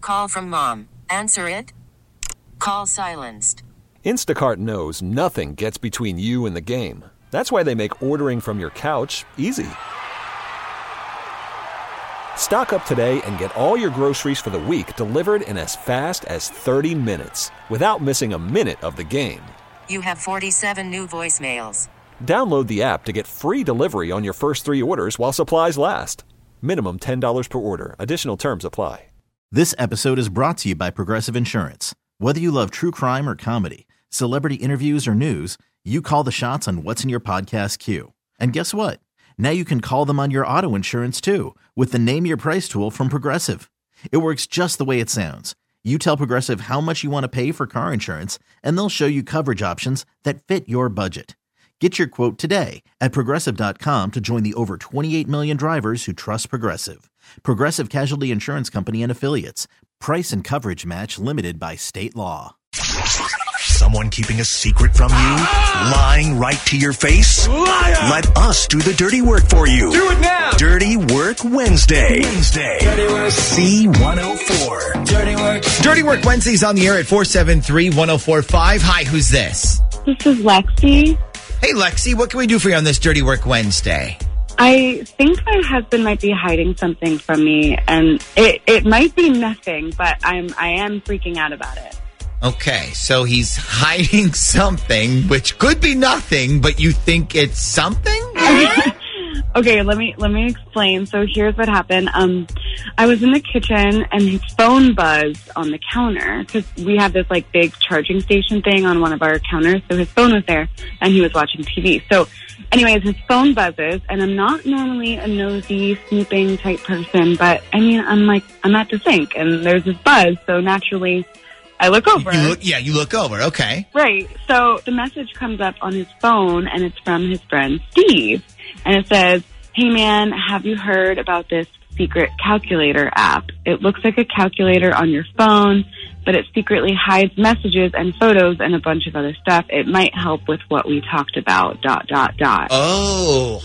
Call from mom. Answer it. Call silenced. Instacart knows nothing gets between you and the game. That's why they make ordering from your couch easy. Stock up today and get all your groceries for the week delivered in as fast as 30 minutes without missing a minute of the game. You have 47 new voicemails. Download the app to get free delivery on your first 3 orders while supplies last. Minimum $10 per order. Additional terms apply. This episode is brought to you by Progressive Insurance. Whether you love true crime or comedy, celebrity interviews or news, you call the shots on what's in your podcast queue. And guess what? Now you can call them on your auto insurance too with the Name Your Price tool from Progressive. It works just the way it sounds. You tell Progressive how much you want to pay for car insurance, and they'll show you coverage options that fit your budget. Get your quote today at Progressive.com to join the over 28 million drivers who trust Progressive. Progressive Casualty Insurance Company and Affiliates. Price and coverage match limited by state law. Someone keeping a secret from you? Lying right to your face? Liar! Let us do the dirty work for you. Do it now! Dirty Work Wednesday. Dirty Work. C104. Dirty Work. Dirty Work Wednesday's on the air at 473-1045. Hi, who's this? This is Lexi. Hey, Lexi, what can we do for you on this Dirty Work Wednesday? I think my husband might be hiding something from me, and it might be nothing, but I am freaking out about it. Okay, so he's hiding something, which could be nothing, but you think it's something? Okay, let me explain. So here's what happened. I was in the kitchen and his phone buzzed on the counter because we have this like big charging station thing on one of our counters. So his phone was there and he was watching TV. So anyways, his phone buzzes and I'm not normally a nosy, snooping type person, but I mean, I'm at the sink and there's this buzz. So naturally I look over. You look over. Okay. Right. So the message comes up on his phone and it's from his friend Steve. And it says, "Hey man, have you heard about this secret calculator app? It looks like a calculator on your phone, but it secretly hides messages and photos and a bunch of other stuff. It might help with what we talked about, ... Oh,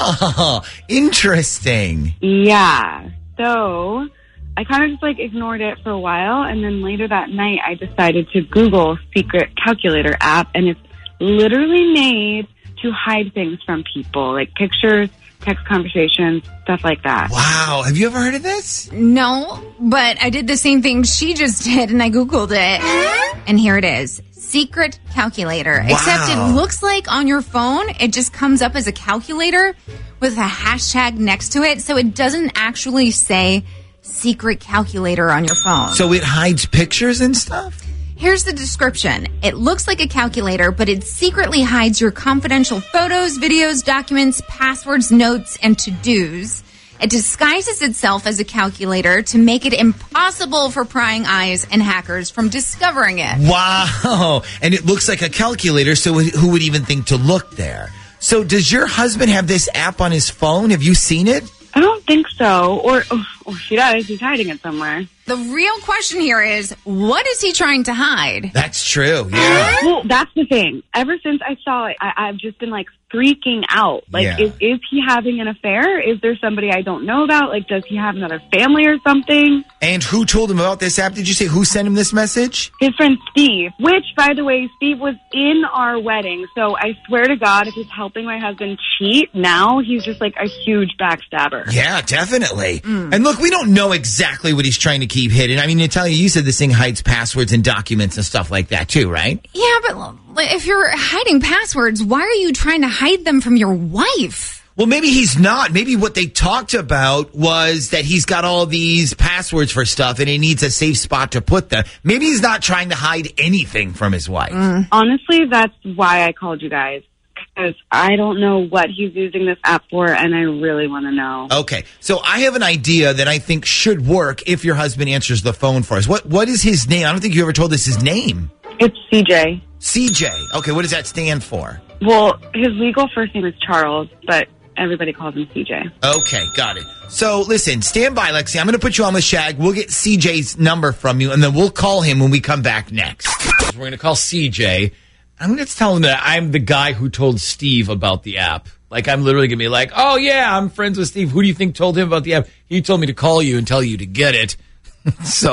interesting. Yeah. So I kind of just ignored it for a while. And then later that night, I decided to Google secret calculator app. And it's literally made to hide things from people, like pictures, text conversations, stuff like that. Wow. Have you ever heard of this? No, but I did the same thing she just did, and I Googled it. And here it is. Secret calculator. Wow. Except it looks like on your phone, it just comes up as a calculator with a hashtag next to it. So it doesn't actually say secret calculator on your phone. So it hides pictures and stuff? Here's the description. It looks like a calculator, but it secretly hides your confidential photos, videos, documents, passwords, notes, and to-dos. It disguises itself as a calculator to make it impossible for prying eyes and hackers from discovering it. Wow. And it looks like a calculator, so who would even think to look there? So does your husband have this app on his phone? Have you seen it? I don't think so. Or if he does, he's hiding it somewhere. The real question here is, what is he trying to hide? That's true, yeah. Well, that's the thing. Ever since I saw it, I've just been freaking out. Is he having an affair? Is there somebody I don't know about? Does he have another family or something? And who told him about this app? Did you say who sent him this message? His friend Steve, which, by the way, Steve was in our wedding. So I swear to God, if he's helping my husband cheat now, he's just a huge backstabber. Yeah, definitely. And look, we don't know exactly what he's trying to keep hidden. I mean, Natalia, you said this thing hides passwords and documents and stuff like that too, right? Yeah, but if you're hiding passwords, why are you trying to hide them from your wife? Well, maybe he's not. Maybe what they talked about was that he's got all these passwords for stuff and he needs a safe spot to put them. Maybe he's not trying to hide anything from his wife. Honestly, that's why I called you guys. Because I don't know what he's using this app for, and I really want to know. Okay, so I have an idea that I think should work if your husband answers the phone for us. What is his name? I don't think you ever told us his name. It's CJ. CJ. Okay, what does that stand for? Well, his legal first name is Charles, but everybody calls him CJ. Okay, got it. So, listen, stand by, Lexi. I'm going to put you on with Shag. We'll get CJ's number from you, and then we'll call him when we come back next. We're going to call CJ. I'm going to tell him that I'm the guy who told Steve about the app. I'm literally going to be oh, yeah, I'm friends with Steve. Who do you think told him about the app? He told me to call you and tell you to get it. So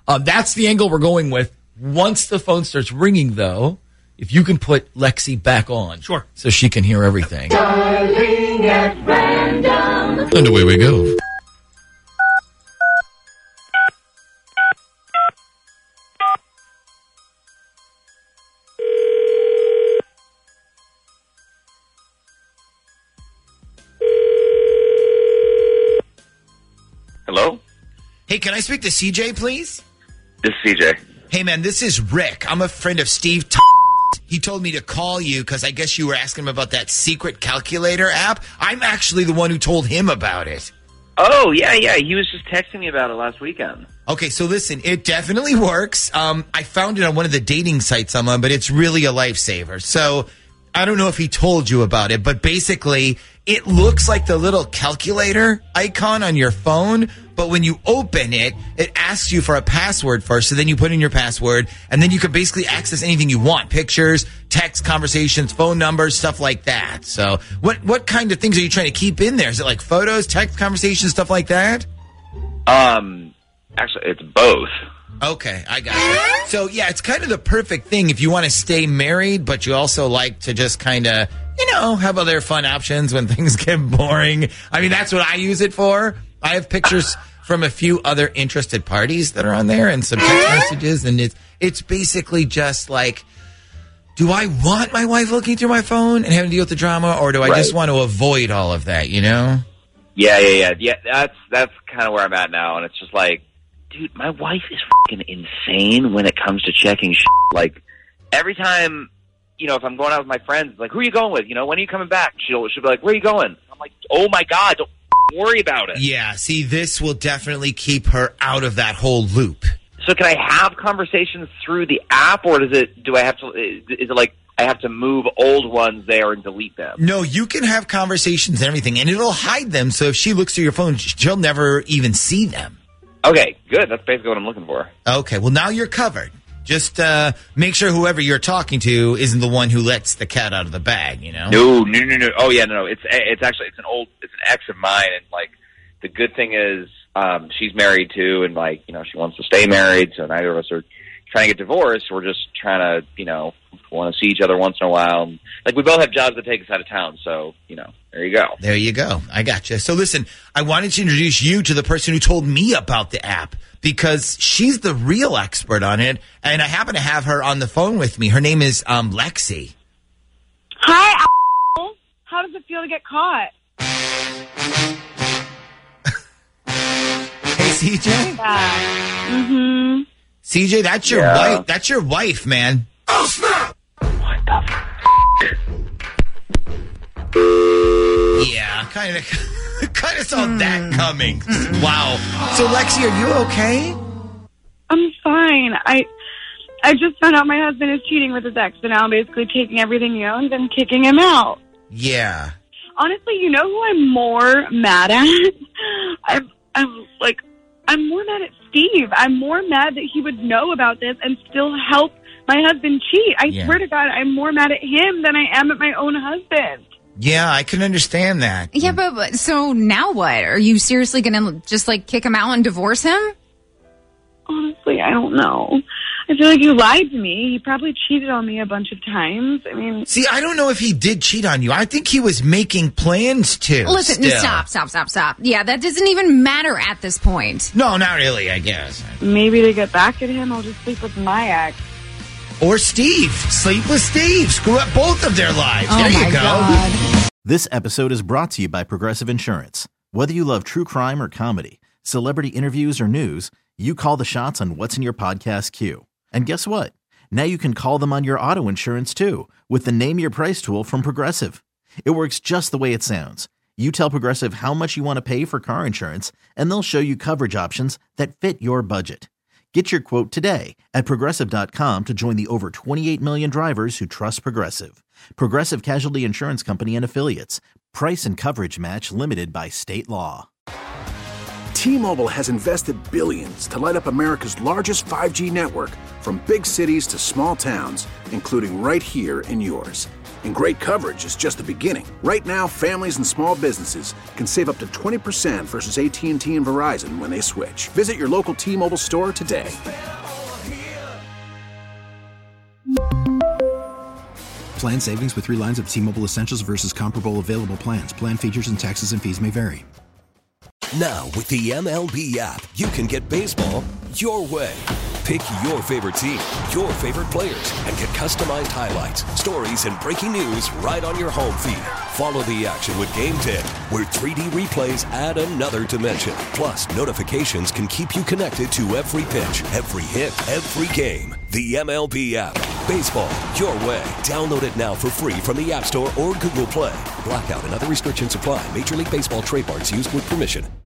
That's the angle we're going with. Once the phone starts ringing, though, if you can put Lexi back on. Sure. So she can hear everything. Darling at random. And away we go. Hello? Hey, can I speak to CJ, please? This is CJ. Hey, man, this is Rick. I'm a friend of Steve. He told me to call you because I guess you were asking him about that secret calculator app. I'm actually the one who told him about it. Oh, yeah. He was just texting me about it last weekend. Okay, so listen, it definitely works. I found it on one of the dating sites I'm on, but it's really a lifesaver. So I don't know if he told you about it, but basically it looks like the little calculator icon on your phone, but when you open it, it asks you for a password first, so then you put in your password, and then you can basically access anything you want. Pictures, text, conversations, phone numbers, stuff like that. So what kind of things are you trying to keep in there? Is it like photos, text, conversations, stuff like that? Actually, it's both. Okay, I got it. So, yeah, it's kind of the perfect thing if you want to stay married, but you also like to just kind of, have other fun options when things get boring. I mean, that's what I use it for. I have pictures from a few other interested parties that are on there and some text messages, and it's basically just like, do I want my wife looking through my phone and having to deal with the drama, or do I just want to avoid all of that, Yeah, that's kind of where I'm at now, and it's just like, dude, my wife is fucking insane when it comes to checking shit. Like, every time, if I'm going out with my friends, like, who are you going with? When are you coming back? She'll be like, where are you going? I'm like, oh my God, don't worry about it. Yeah, see, this will definitely keep her out of that whole loop. So can I have conversations through the app, or is it like I have to move old ones there and delete them? No, you can have conversations and everything, and it'll hide them, so if she looks through your phone, she'll never even see them. Okay, good. That's basically what I'm looking for. Okay, well, now you're covered. Just make sure whoever you're talking to isn't the one who lets the cat out of the bag, No. Oh, yeah, no. It's an ex of mine, and, like, the good thing is she's married, too, and, like, she wants to stay married, so neither of us are trying to get divorced. We're just trying to, want to see each other once in a while. And, like, we both have jobs that take us out of town, so, there you go. There you go. I gotcha. So listen, I wanted to introduce you to the person who told me about the app because she's the real expert on it, and I happen to have her on the phone with me. Her name is Lexi. Hi, how does it feel to get caught? Hey, CJ? Mm-hmm. CJ, that's your wife. That's your wife, man. Oh, snap! What the f***? Yeah, kind of saw that coming. Wow. So, Lexi, are you okay? I'm fine. I just found out my husband is cheating with his ex, and now I'm basically taking everything he owns and kicking him out. Yeah. Honestly, you know who I'm more mad at? I'm more mad at Steve. I'm more mad that he would know about this and still help my husband cheat. I swear to God, I'm more mad at him than I am at my own husband. Yeah, I can understand that. Yeah, but so now what? Are you seriously going to just kick him out and divorce him? Honestly, I don't know. I feel like you lied to me. He probably cheated on me a bunch of times. I mean... See, I don't know if he did cheat on you. I think he was making plans to. Listen, stop. Yeah, that doesn't even matter at this point. No, not really, I guess. Maybe to get back at him, I'll just sleep with my ex. Or Steve. Sleep with Steve. Screw up both of their lives. Oh, there you go. God. This episode is brought to you by Progressive Insurance. Whether you love true crime or comedy, celebrity interviews or news, you call the shots on what's in your podcast queue. And guess what? Now you can call them on your auto insurance too with the Name Your Price tool from Progressive. It works just the way it sounds. You tell Progressive how much you want to pay for car insurance, and they'll show you coverage options that fit your budget. Get your quote today at Progressive.com to join the over 28 million drivers who trust Progressive. Progressive Casualty Insurance Company and Affiliates. Price and coverage match limited by state law. T-Mobile has invested billions to light up America's largest 5G network, from big cities to small towns, including right here in yours. And great coverage is just the beginning. Right now, families and small businesses can save up to 20% versus AT&T and Verizon when they switch. Visit your local T-Mobile store today. Plan savings with 3 lines of T-Mobile Essentials versus comparable available plans. Plan features and taxes and fees may vary. Now, with the MLB app, you can get baseball your way. Pick your favorite team, your favorite players, and get customized highlights, stories, and breaking news right on your home feed. Follow the action with Game Day, where 3D replays add another dimension. Plus, notifications can keep you connected to every pitch, every hit, every game. The MLB app. Baseball your way. Download it now for free from the App Store or Google Play. Blackout and other restrictions apply. Major League Baseball trademarks used with permission.